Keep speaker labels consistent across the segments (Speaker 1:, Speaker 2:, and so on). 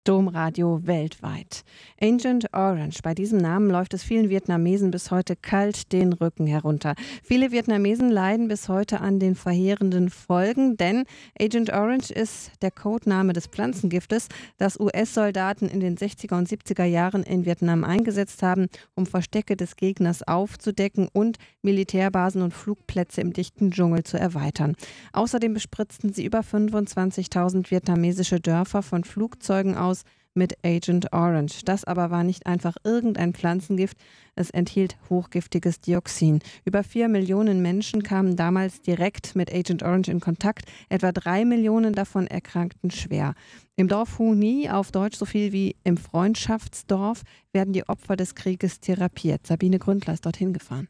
Speaker 1: Domradio weltweit. Agent Orange. Bei diesem Namen läuft es vielen Vietnamesen bis heute kalt den Rücken herunter. Viele Vietnamesen leiden bis heute an den verheerenden Folgen, denn Agent Orange ist der Codename des Pflanzengiftes, das US-Soldaten in den 60er und 70er Jahren in Vietnam eingesetzt haben, um Verstecke des Gegners aufzudecken und Militärbasen und Flugplätze im dichten Dschungel zu erweitern. Außerdem bespritzten sie über 25.000 vietnamesische Dörfer von Flugzeugen aus mit Agent Orange. Das aber war nicht einfach irgendein Pflanzengift, es enthielt hochgiftiges Dioxin. Über 4 Millionen Menschen kamen damals direkt mit Agent Orange in Kontakt, etwa 3 Millionen davon erkrankten schwer. Im Dorf Hu Nhi, auf Deutsch so viel wie im Freundschaftsdorf, werden die Opfer des Krieges therapiert. Sabine Gründler ist dorthin gefahren.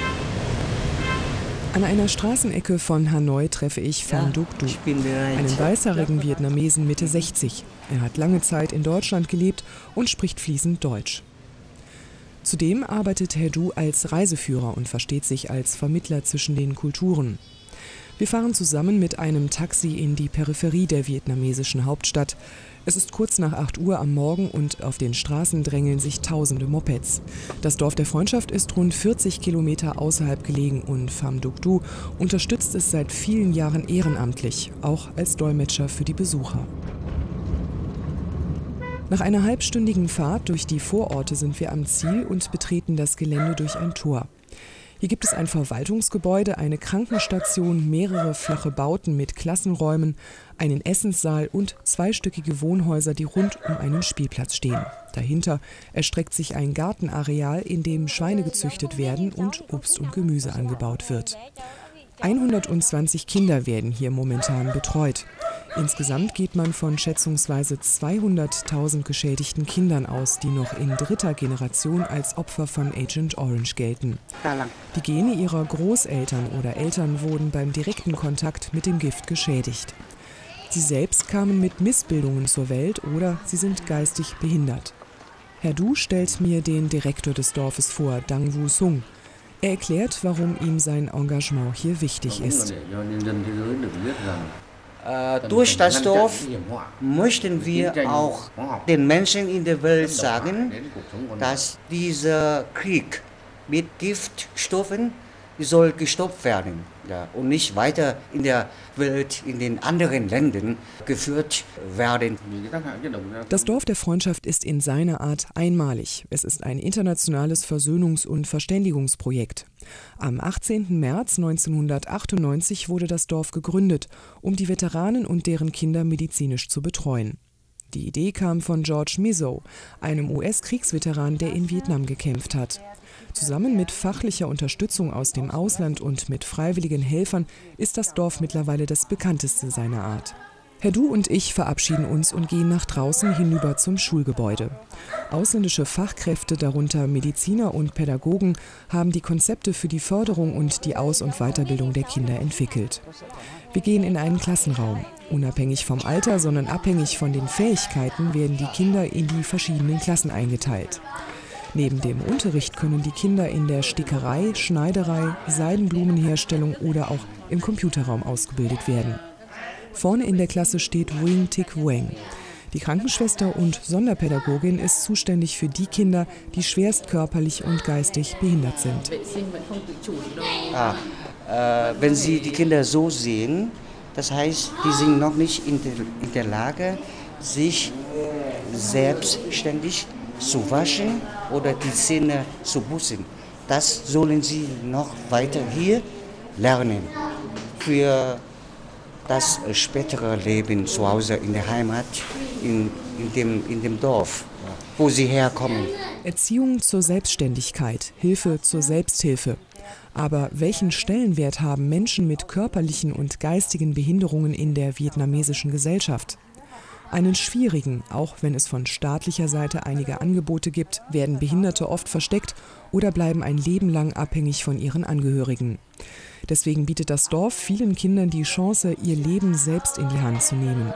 Speaker 2: An einer Straßenecke von Hanoi treffe ich Pham Duc Du, einen weißhaarigen Vietnamesen Mitte 60. Er hat lange Zeit in Deutschland gelebt und spricht fließend Deutsch. Zudem arbeitet Herr Du als Reiseführer und versteht sich als Vermittler zwischen den Kulturen. Wir fahren zusammen mit einem Taxi in die Peripherie der vietnamesischen Hauptstadt. Es ist kurz nach 8 Uhr am Morgen und auf den Straßen drängeln sich tausende Mopeds. Das Dorf der Freundschaft ist rund 40 Kilometer außerhalb gelegen und Pham Duc Du unterstützt es seit vielen Jahren ehrenamtlich, auch als Dolmetscher für die Besucher. Nach einer halbstündigen Fahrt durch die Vororte sind wir am Ziel und betreten das Gelände durch ein Tor. Hier gibt es ein Verwaltungsgebäude, eine Krankenstation, mehrere flache Bauten mit Klassenräumen, einen Essenssaal und zweistöckige Wohnhäuser, die rund um einen Spielplatz stehen. Dahinter erstreckt sich ein Gartenareal, in dem Schweine gezüchtet werden und Obst und Gemüse angebaut wird. 120 Kinder werden hier momentan betreut. Insgesamt geht man von schätzungsweise 200.000 geschädigten Kindern aus, die noch in 3. Generation als Opfer von Agent Orange gelten. Die Gene ihrer Großeltern oder Eltern wurden beim direkten Kontakt mit dem Gift geschädigt. Sie selbst kamen mit Missbildungen zur Welt oder sie sind geistig behindert. Herr Du stellt mir den Direktor des Dorfes vor, Dang Vu Sung. Er erklärt, warum ihm sein Engagement hier wichtig ist.
Speaker 3: Durch das Dorf möchten wir auch den Menschen in der Welt sagen, dass dieser Krieg mit Giftstoffen soll gestoppt werden, und nicht weiter in der Welt, in den anderen Ländern geführt werden.
Speaker 2: Das Dorf der Freundschaft ist in seiner Art einmalig. Es ist ein internationales Versöhnungs- und Verständigungsprojekt. Am 18. März 1998 wurde das Dorf gegründet, um die Veteranen und deren Kinder medizinisch zu betreuen. Die Idee kam von George Mizzo, einem US-Kriegsveteran, der in Vietnam gekämpft hat. Zusammen mit fachlicher Unterstützung aus dem Ausland und mit freiwilligen Helfern ist das Dorf mittlerweile das bekannteste seiner Art. Herr Du und ich verabschieden uns und gehen nach draußen hinüber zum Schulgebäude. Ausländische Fachkräfte, darunter Mediziner und Pädagogen, haben die Konzepte für die Förderung und die Aus- und Weiterbildung der Kinder entwickelt. Wir gehen in einen Klassenraum. Unabhängig vom Alter, sondern abhängig von den Fähigkeiten werden die Kinder in die verschiedenen Klassen eingeteilt. Neben dem Unterricht können die Kinder in der Stickerei, Schneiderei, Seidenblumenherstellung oder auch im Computerraum ausgebildet werden. Vorne in der Klasse steht Wing Tik Weng. Die Krankenschwester und Sonderpädagogin ist zuständig für die Kinder, die schwerst körperlich und geistig behindert sind.
Speaker 3: Wenn Sie die Kinder so sehen, das heißt, die sind noch nicht in der Lage, sich selbstständig zu waschen oder die Zähne zu putzen. Das sollen sie noch weiter hier lernen. Für das spätere Leben zu Hause in der Heimat, in dem Dorf, wo sie herkommen.
Speaker 2: Erziehung zur Selbstständigkeit, Hilfe zur Selbsthilfe. Aber welchen Stellenwert haben Menschen mit körperlichen und geistigen Behinderungen in der vietnamesischen Gesellschaft? Einen schwierigen, auch wenn es von staatlicher Seite einige Angebote gibt, werden Behinderte oft versteckt oder bleiben ein Leben lang abhängig von ihren Angehörigen. Deswegen bietet das Dorf vielen Kindern die Chance, ihr Leben selbst in die Hand zu nehmen.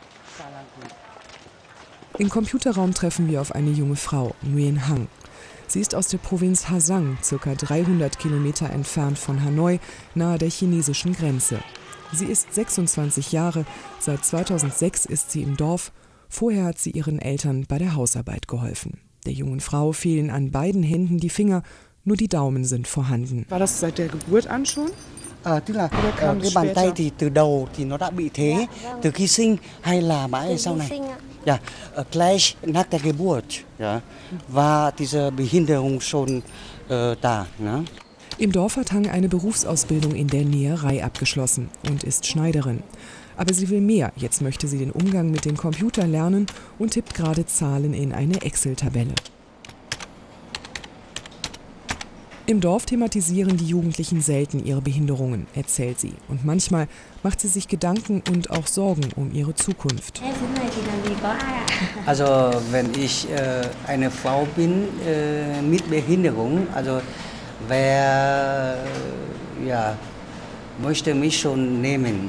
Speaker 2: Im Computerraum treffen wir auf eine junge Frau, Nguyen Hang. Sie ist aus der Provinz Ha Giang, ca. 300 Kilometer entfernt von Hanoi, nahe der chinesischen Grenze. Sie ist 26 Jahre, seit 2006 ist sie im Dorf. Vorher hat sie ihren Eltern bei der Hausarbeit geholfen. Der jungen Frau fehlen an beiden Händen die Finger, nur die Daumen sind vorhanden.
Speaker 4: War das seit der Geburt an schon?
Speaker 3: Tức là cái bàn tay thì từ đầu thì nó đã bị thế, từ khi sinh hay là mãi sau này? Ja, gleich nach der Geburt, ja, war diese Behinderung schon da, ne?
Speaker 2: Im Dorf hat Hang eine Berufsausbildung in der Näherei abgeschlossen und ist Schneiderin. Aber sie will mehr. Jetzt möchte sie den Umgang mit dem Computer lernen und tippt gerade Zahlen in eine Excel-Tabelle. Im Dorf thematisieren die Jugendlichen selten ihre Behinderungen, erzählt sie. Und manchmal macht sie sich Gedanken und auch Sorgen um ihre Zukunft.
Speaker 3: Also wenn ich eine Frau bin mit Behinderung, also wer möchte mich schon nehmen?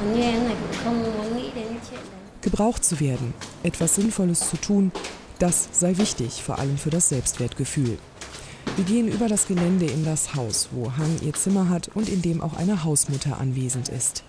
Speaker 2: Gebraucht zu werden, etwas Sinnvolles zu tun, das sei wichtig, vor allem für das Selbstwertgefühl. Wir gehen über das Gelände in das Haus, wo Hang ihr Zimmer hat und in dem auch eine Hausmutter anwesend ist.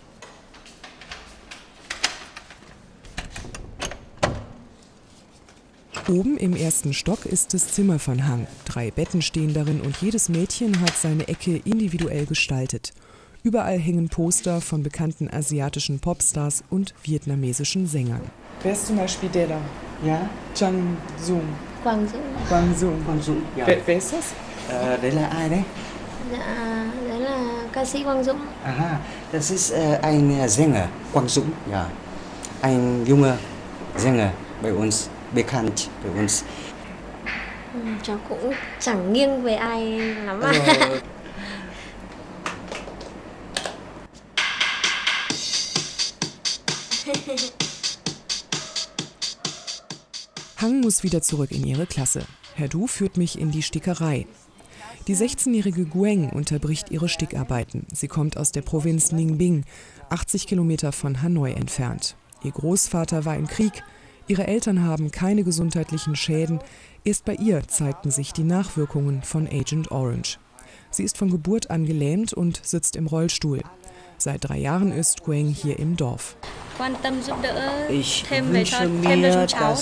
Speaker 2: Oben im ersten Stock ist das Zimmer von Hang. 3 Betten stehen darin und jedes Mädchen hat seine Ecke individuell gestaltet. Überall hängen Poster von bekannten asiatischen Popstars und vietnamesischen Sängern.
Speaker 4: Wer ist zum Beispiel der da?
Speaker 3: Ja?
Speaker 4: Chang Sung.
Speaker 5: Quang Dũng.
Speaker 4: Quang Sung.
Speaker 3: Quang Dũng. Ja.
Speaker 4: Wer ist das?
Speaker 3: Đấy là ai đấy?
Speaker 5: Đấy là ca sĩ Quang Dũng.
Speaker 3: Aha, das ist ein Sänger, Quang Dũng, ja. Ein junger Sänger bei uns, bekannt bei uns.
Speaker 5: Cháu cũng chẳng nghiêng về ai lắm ạ.
Speaker 2: Hang muss wieder zurück in ihre Klasse. Herr Du führt mich in die Stickerei. Die 16-jährige Gueng unterbricht ihre Stickarbeiten. Sie kommt aus der Provinz Ninh Binh, 80 Kilometer von Hanoi entfernt. Ihr Großvater war im Krieg. Ihre Eltern haben keine gesundheitlichen Schäden. Erst bei ihr zeigten sich die Nachwirkungen von Agent Orange. Sie ist von Geburt an gelähmt und sitzt im Rollstuhl. Seit 3 Jahren ist Gueng hier im Dorf.
Speaker 3: Ich wünsche mir, dass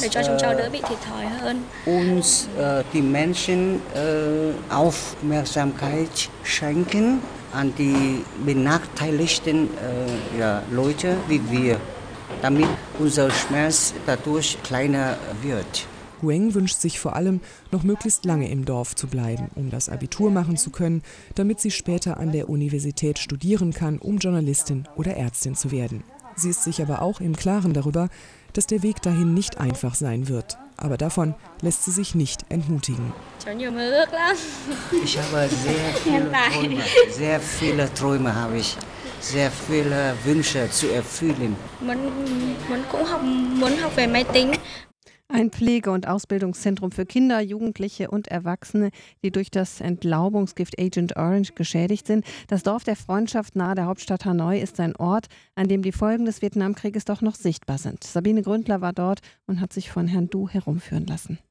Speaker 3: uns die Menschen Aufmerksamkeit schenken an die benachteiligten Leute wie wir, damit unser Schmerz dadurch kleiner wird.
Speaker 2: Gueng wünscht sich vor allem, noch möglichst lange im Dorf zu bleiben, um das Abitur machen zu können, damit sie später an der Universität studieren kann, um Journalistin oder Ärztin zu werden. Sie ist sich aber auch im Klaren darüber, dass der Weg dahin nicht einfach sein wird. Aber davon lässt sie sich nicht entmutigen.
Speaker 3: Ich habe sehr viele Träume habe ich, sehr viele Wünsche zu erfüllen.
Speaker 1: Ein Pflege- und Ausbildungszentrum für Kinder, Jugendliche und Erwachsene, die durch das Entlaubungsgift Agent Orange geschädigt sind. Das Dorf der Freundschaft nahe der Hauptstadt Hanoi ist ein Ort, an dem die Folgen des Vietnamkrieges doch noch sichtbar sind. Sabine Gründler war dort und hat sich von Herrn Du herumführen lassen.